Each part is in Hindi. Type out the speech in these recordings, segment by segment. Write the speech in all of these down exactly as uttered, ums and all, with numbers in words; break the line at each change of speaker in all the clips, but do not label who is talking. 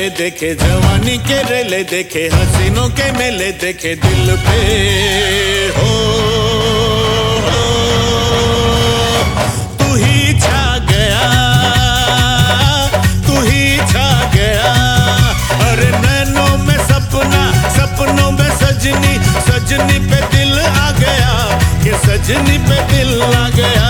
मेले देखे, जवानी के रेले देखे, हसीनों के मेले देखे दिल पे हो, हो तू ही छा गया, तू ही छा गया। अरे नैनों में सपना, सपनों में सजनी, सजनी पे दिल आ गया, ये सजनी पे दिल आ गया।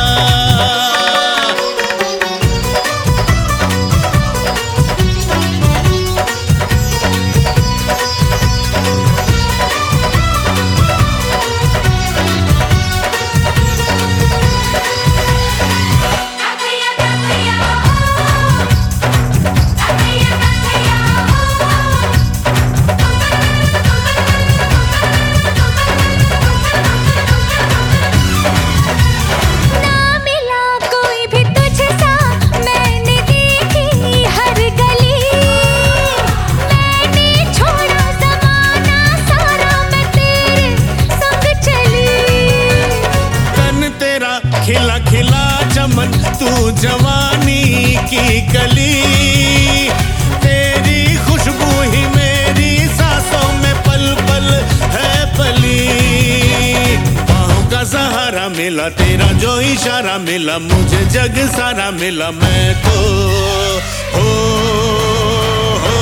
खिला खिला चमन तू जवानी की कली, तेरी खुशबू ही मेरी सांसों में पल पल है पली। बाहों का सहारा मिला, तेरा जो इशारा मिला, मुझे जग सारा मिला, मैं तो हो, हो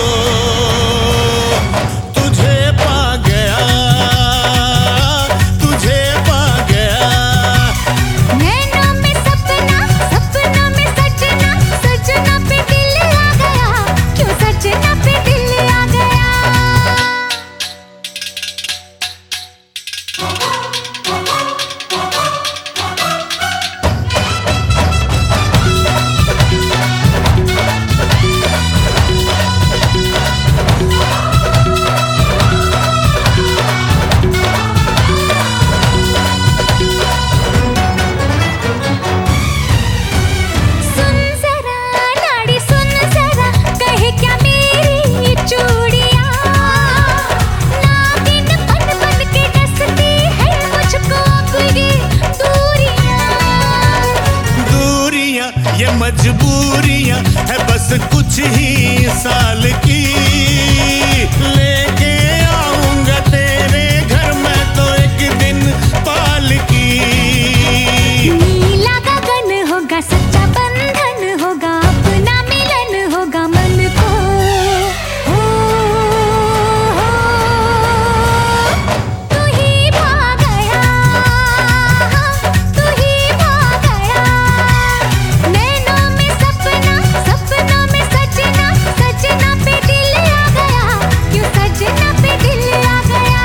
तुझे पा गया, तुझे पा गया। ये मजबूरियां है बस कुछ ही साल की, लेके आऊंगा तेरे घर में तो एक दिन पालकी।
नीला गगन होगा, सच्चा बंधन होगा, अपना मिलन होगा मन को, हो, हो तू ही भा गया, तू ही भा गया। नैनों में सपना, सपनों में सजना, सजना पे दिल आ गया, क्यों सजना पे दिल आ गया।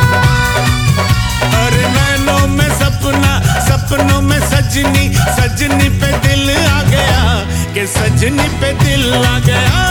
अरे नैनों में सपना, सपनों में सजनी, सजनी पे दिल आ गया, कि सजनी पे दिल आ गया।